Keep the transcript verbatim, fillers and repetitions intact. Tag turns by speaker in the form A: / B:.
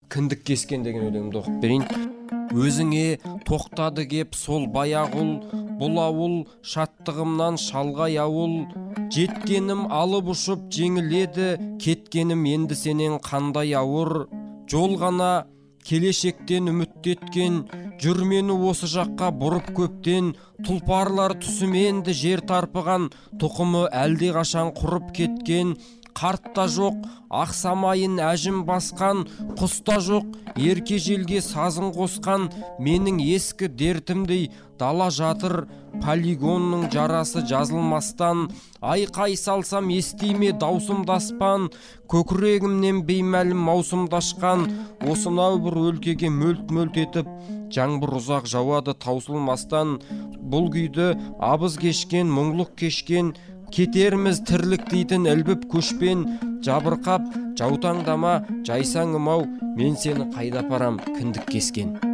A: Кіндік кескен деген өлеңді оқып берейін. Өзіңе тоқтады кеп сол баяғұл, бұл ауыл шаттығымнан шалғай ауыл. Жеткенім алып ұшып жеңіледі, кеткенім енді сенен қандай ауыр. Жол ғана келешектен үміттеткен, жүрмені осы жаққа бұрып көптен. Тұлпарлар түсіменді жер тарпыған, тұқымы әлде қашан құрып кеткен. Қартта жоқ, ақ самайын әжім басқан, құста жоқ, ерке желге сазын қосқан. Менің ескі дертімдей дала жатыр, полигонның жарасы жазылмастан. Айқай салсам естиме даусымды аспан, көкірегімнен беймәлім маусымдашқан. Осынау бір өлкеге мөлт-мөлт етіп, жаңбыр ұзақ жауады таусылмастан. Бұл күйді абыз кешкен, мұңлық кешкен, кетерміз тірлік дейтін ілбіп көшпен. Жабырқап, жаутаңдама, жайсаңым ау, мен сені қайда апарам, кіндік кескен.